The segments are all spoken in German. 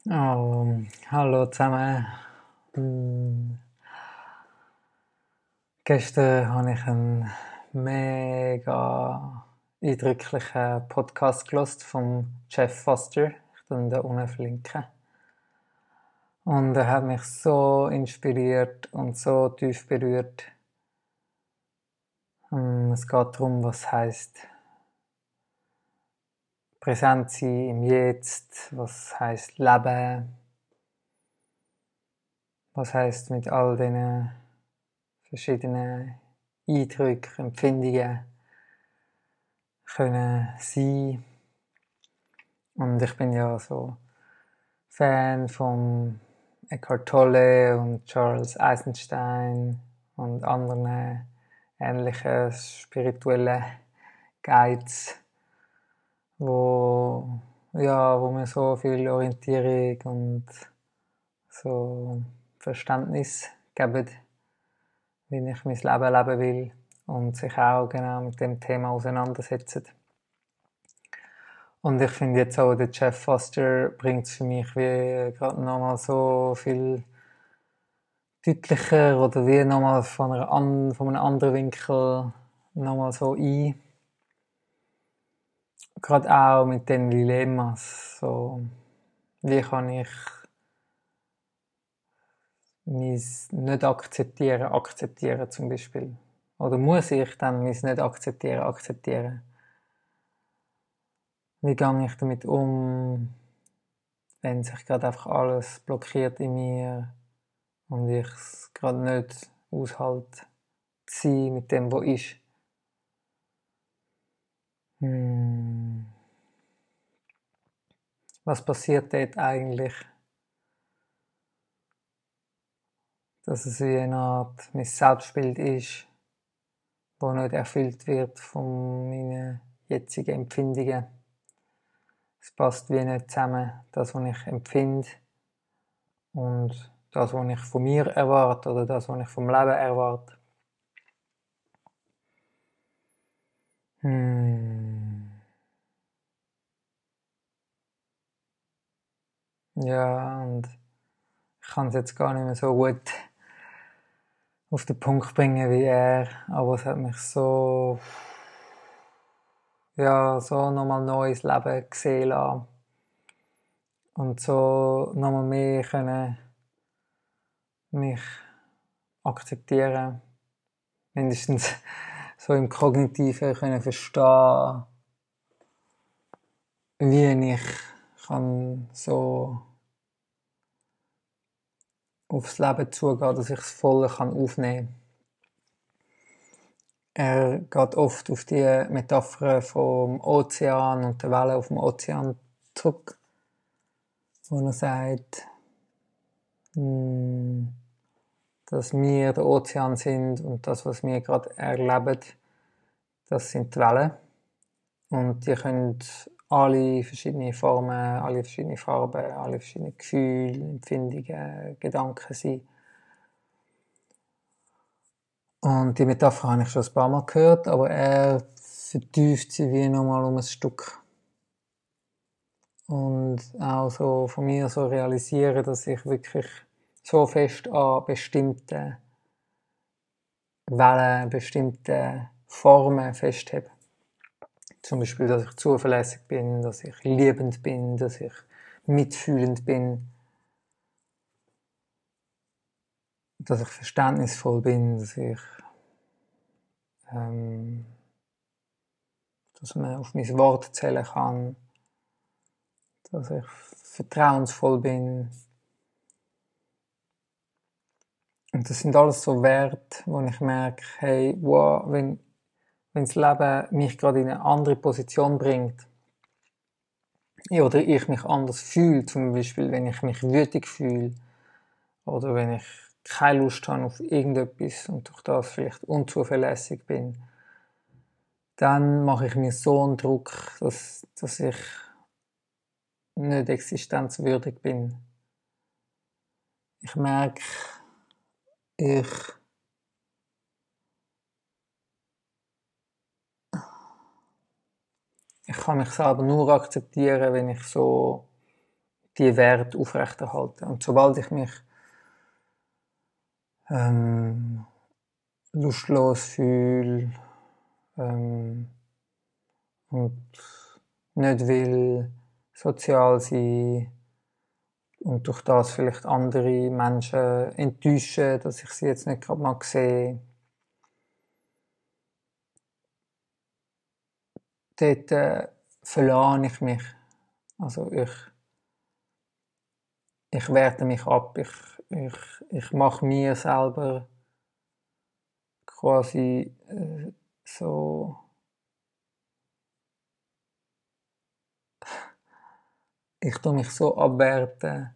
Hallo zusammen. Hm, Gestern habe ich einen mega eindrücklichen Podcast gehört vom Jeff Foster. Ich tue ihn da unten verlinken. Und er hat mich so inspiriert und so tief berührt. Es geht darum, was heißt präsent sein im Jetzt, was heißt Leben, was heißt mit all diesen verschiedenen Eindrücken, Empfindungen können sein. Und ich bin ja so Fan von Eckhart Tolle und Charles Eisenstein und anderen ähnlichen spirituellen Guides, wo mir so viel Orientierung und so Verständnis geben, wie ich mein Leben leben will und sich auch genau mit dem Thema auseinandersetzen. Und ich finde jetzt auch, der Jeff Foster bringt es für mich wie gerade nochmal so viel deutlicher oder wie nochmal von einem anderen Winkel nochmal so ein. Gerade auch mit den Dilemmas. So, wie kann ich mein Nicht-Akzeptieren zum Beispiel? Oder muss ich dann mein Nicht-Akzeptieren? Wie gehe ich damit um, wenn sich gerade einfach alles blockiert in mir? Und ich es gerade nicht aushalte, zu sein mit dem, was ist. Hm. Was passiert dort eigentlich? Dass es wie eine Art mein Selbstbild ist, das nicht erfüllt wird von meinen jetzigen Empfindungen. Es passt wie nicht zusammen, das, was ich empfinde und das, was ich von mir erwarte oder das, was ich vom Leben erwarte. Ja, und ich kann es jetzt gar nicht mehr so gut auf den Punkt bringen wie er, aber es hat mich so, ja, so nochmal neues Leben gesehen lassen und so nochmal mehr können mich akzeptieren, mindestens so im Kognitiven können verstehen, wie ich kann so aufs Leben zugehen, dass ich es voll aufnehmen kann. Er geht oft auf die Metapher vom Ozean und der Wellen auf dem Ozean zurück, wo er sagt, dass wir der Ozean sind und das, was wir gerade erleben, das sind die Wellen. Und die können alle verschiedene Formen, alle verschiedene Farben, alle verschiedene Gefühle, Empfindungen, Gedanken sein. Und die Metapher habe ich schon ein paar Mal gehört, aber er vertieft sie wie nochmal um ein Stück. Und auch so von mir so realisieren, dass ich wirklich so fest an bestimmten Wellen, bestimmten Formen festhebe. Zum Beispiel, dass ich zuverlässig bin, dass ich liebend bin, dass ich mitfühlend bin, dass ich verständnisvoll bin, dass man auf mein Wort zählen kann, dass ich vertrauensvoll bin. Und das sind alles so Werte, wo ich merke, hey, wow, wenn das Leben mich gerade in eine andere Position bringt, oder ich mich anders fühle, zum Beispiel, wenn ich mich wütig fühle, oder wenn ich keine Lust habe auf irgendetwas und durch das vielleicht unzuverlässig bin, dann mache ich mir so einen Druck, dass ich nicht existenzwürdig bin. Ich merke, ich kann mich selber nur akzeptieren, wenn ich so die Werte aufrechterhalten. Und sobald ich mich lustlos fühle und nicht will sozial sein und durch das vielleicht andere Menschen enttäuschen, dass ich sie jetzt nicht gerade mal sehe, dort verlahne ich mich. Also ich werte mich ab, ich mache mir selber quasi so, ich tue mich so abwerten,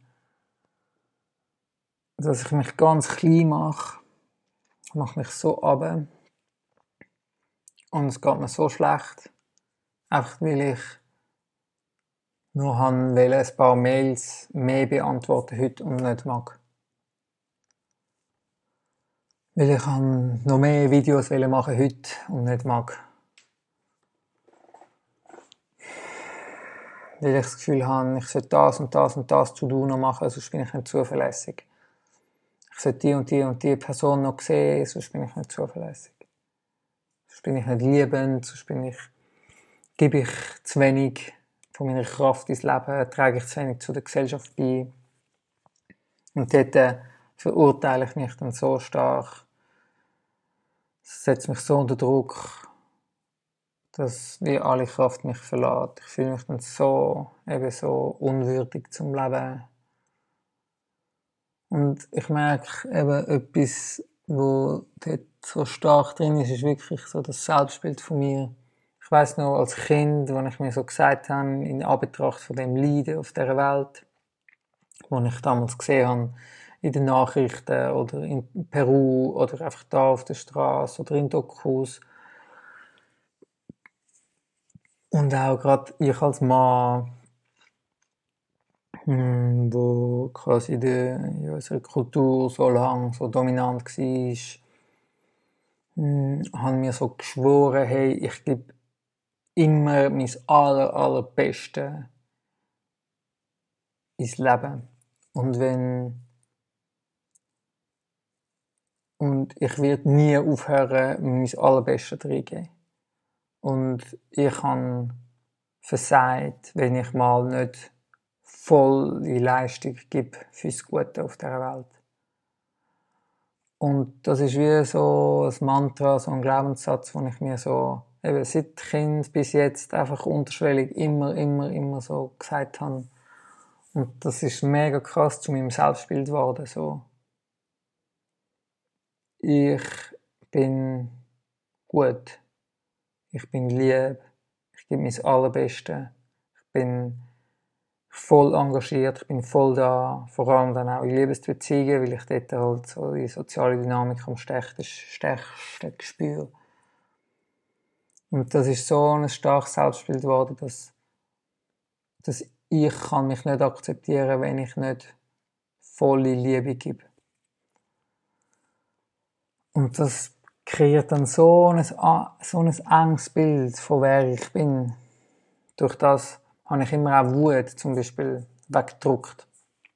dass ich mich ganz klein mache. Ich mache mich so runter. Und es geht mir so schlecht. Einfach weil ich nur wollte ein paar Mails mehr beantworten heute und nicht mag. Weil ich noch mehr Videos machen heute und nicht mag. Weil ich das Gefühl habe, ich sollte das und das und das zu tun noch machen, sonst bin ich nicht zuverlässig. Ich sollte die und die und die Person noch sehen, sonst bin ich nicht zuverlässig. Sonst bin ich nicht liebend, sonst gebe ich zu wenig von meiner Kraft ins Leben, trage ich zu wenig zu der Gesellschaft bei. Und dort verurteile ich mich dann so stark, es setzt mich so unter Druck, dass wie alle Kraft mich verlässt. Ich fühle mich dann so unwürdig zum Leben. Und ich merke eben etwas, wo dort so stark drin ist wirklich so das Selbstbild von mir. Ich weiss noch, als Kind, als ich mir so gesagt habe, in Anbetracht von dem Leiden auf dieser Welt, wo ich damals gesehen habe, in den Nachrichten oder in Peru oder einfach da auf der Straße oder in Dokus. Und auch gerade ich als Mann, wo quasi in unserer Kultur so lang so dominant war, haben mir so geschworen, hey, ich gebe immer mein allerbeste ins Leben. Und ich werde nie aufhören, mein Allerbestes reingeben. Und ich habe versagt, wenn ich mal nicht volle Leistung gebe fürs Gute auf dieser Welt. Und das ist wie so ein Mantra, so ein Glaubenssatz, den ich mir so eben seit Kind bis jetzt einfach unterschwellig immer so gesagt habe. Und das ist mega krass zu meinem Selbstbild geworden, so. Ich bin gut. Ich bin lieb. Ich gebe mein Allerbeste. Ich bin voll engagiert. Ich bin voll da. Vor allem dann auch in Liebesbeziehungen, weil ich dort halt so die soziale Dynamik am stärksten spüre. Und das ist so ein starkes Selbstbild geworden, dass ich kann mich nicht akzeptieren, wenn ich nicht volle Liebe gebe. Und das kreiert dann so ein enges Bild von wer ich bin. Durch das habe ich immer auch Wut zum Beispiel weggedruckt.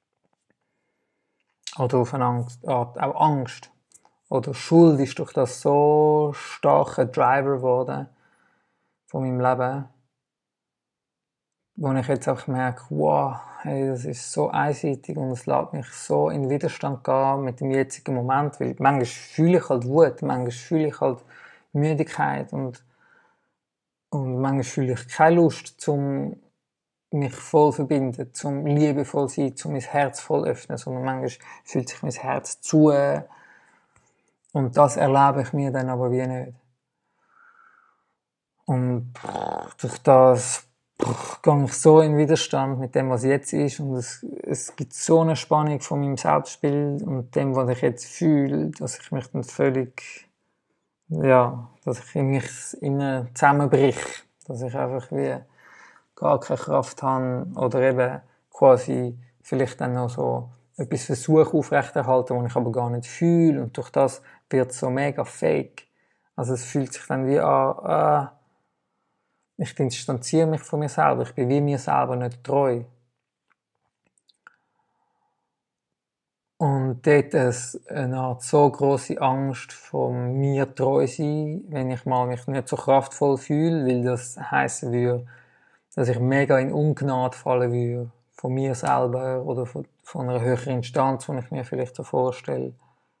Oder auf eine Art auch Angst. Oder Schuld ist durch das so starker Driver geworden von meinem Leben, wo ich jetzt auch merke, wow, hey, das ist so einseitig und es lässt mich so in Widerstand gehen mit dem jetzigen Moment, weil manchmal fühle ich halt Wut, manchmal fühle ich halt Müdigkeit und manchmal fühle ich keine Lust, mich voll verbinden, zum liebevoll sein, zum mein Herz voll öffnen, sondern manchmal fühlt sich mein Herz zu und das erlebe ich mir dann aber wie nicht. Und durch das gehe ich so in Widerstand mit dem, was jetzt ist und es gibt so eine Spannung von meinem Selbstbild und dem, was ich jetzt fühle, dass ich mich dann dass ich in mich innen zusammenbrich, dass ich einfach wie gar keine Kraft habe oder eben quasi vielleicht dann noch so etwas versuche aufrechterhalten, was ich aber gar nicht fühle und durch das wird es so mega fake. Also es fühlt sich dann wie an, ich distanziere mich von mir selber, ich bin wie mir selber nicht treu. Und dort eine Art so grosse Angst von mir treu sein, wenn ich mal mich nicht so kraftvoll fühle, weil das heissen würde, dass ich mega in Ungnade fallen würde. Von mir selber oder von einer höheren Instanz, die ich mir vielleicht so vorstelle.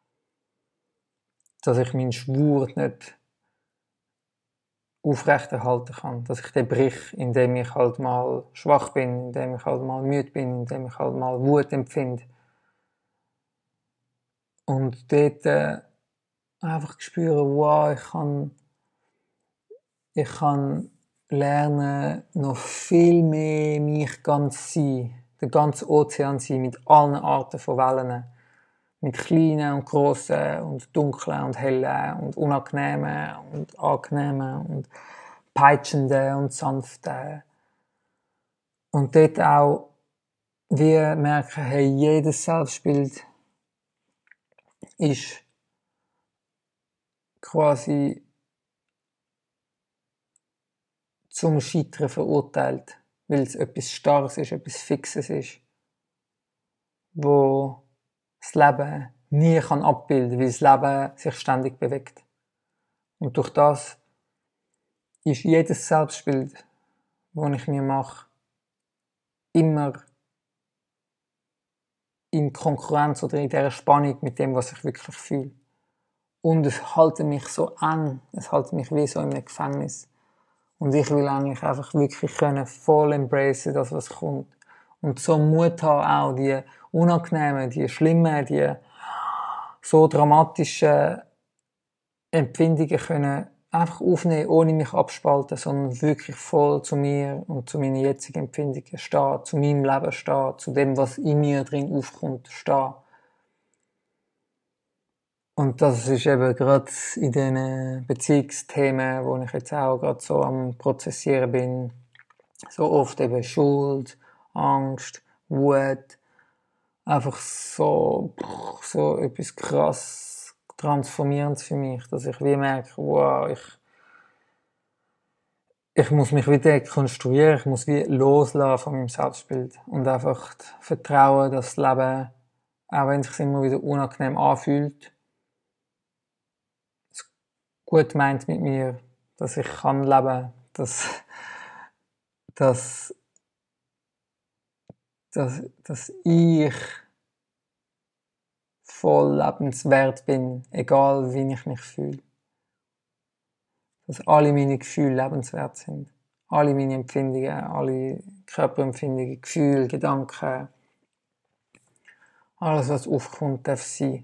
Dass ich meinen Schwur nicht aufrechterhalten kann. Dass ich den brich, indem ich halt mal schwach bin, indem ich halt mal müde bin, indem ich halt mal Wut empfinde. Und dort einfach spüren, wow, ich kann lernen, noch viel mehr mich ganz sein. Der ganze Ozean sein, mit allen Arten von Wellen. Mit kleinen und grossen und dunklen und hellen und unangenehmen und angenehmen und peitschenden und sanften. Und dort auch wir merken, hey, jedes Selbstbild ist quasi zum Scheitern verurteilt, weil es etwas Starres ist, etwas Fixes ist, wo das Leben nie abbilden kann, weil das Leben sich ständig bewegt. Und durch das ist jedes Selbstbild, das ich mir mache, immer in Konkurrenz oder in dieser Spannung mit dem, was ich wirklich fühle. Und es hält mich so an, es hält mich wie so in einem Gefängnis. Und ich will eigentlich einfach wirklich können voll embracen, das was kommt. Und so Mut haben, auch die unangenehmen, die schlimmen, die so dramatischen Empfindungen können einfach aufnehmen, ohne mich abspalten, sondern wirklich voll zu mir und zu meinen jetzigen Empfindungen stehen, zu meinem Leben stehen, zu dem, was in mir drin aufkommt, stehen. Und das ist eben gerade in diesen Beziehungsthemen, wo ich jetzt auch gerade so am Prozessieren bin, so oft eben Schuld, Angst, Wut, einfach so etwas krass Transformierendes für mich, dass ich wie merke, wow, ich muss mich wieder konstruieren, ich muss wie loslassen von meinem Selbstbild und einfach vertrauen, dass das Leben, auch wenn es sich immer wieder unangenehm anfühlt, es gut meint mit mir, dass ich kann leben, dass ich voll lebenswert bin, egal wie ich mich fühle. Dass alle meine Gefühle lebenswert sind. Alle meine Empfindungen, alle Körperempfindungen, Gefühle, Gedanken. Alles, was aufkommt, darf sein.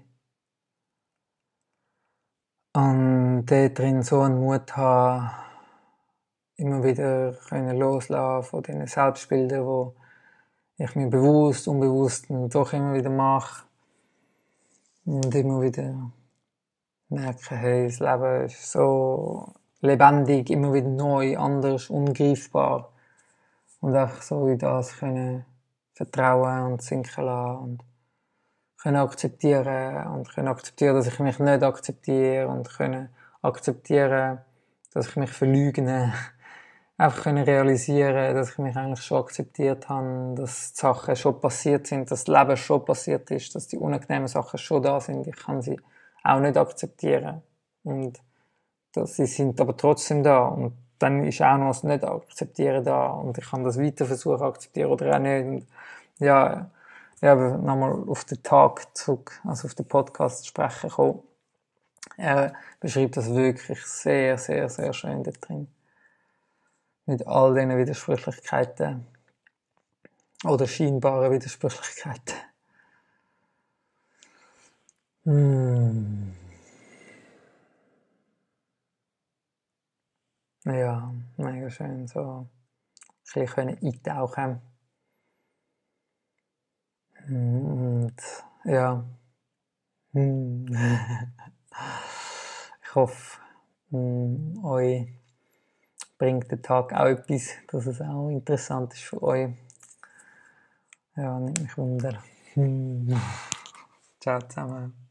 Und dort drin so einen Mut haben, immer wieder loslassen von diesen Selbstbildern, wo ich mir bewusst, unbewusst doch immer wieder mache. Und immer wieder merke, hey, das Leben ist so lebendig, immer wieder neu, anders, ungreifbar. Und einfach so in das können vertrauen und sinken lassen und können akzeptieren, dass ich mich nicht akzeptiere und können akzeptieren, dass ich mich verleugne. Einfach können realisieren, dass ich mich eigentlich schon akzeptiert habe, dass die Sachen schon passiert sind, dass das Leben schon passiert ist, dass die unangenehmen Sachen schon da sind. Ich kann sie auch nicht akzeptieren. Und sie sind aber trotzdem da. Und dann ist auch noch das Nicht-Akzeptieren da. Und ich kann das weiter versuchen akzeptieren oder auch nicht. Und ja, aber nochmal auf den Tag zurück, also auf den Podcast zu sprechen kommen. Er beschreibt das wirklich sehr, sehr, sehr schön da drin. Mit all diesen Widersprüchlichkeiten. Oder scheinbaren Widersprüchlichkeiten. Ja, mega schön, so ein bisschen eintauchen. Und ja. Ich hoffe, euch bringt der Tag auch etwas, dass es auch interessant ist für euch. Ja, nimmt mich Wunder. Ciao zusammen.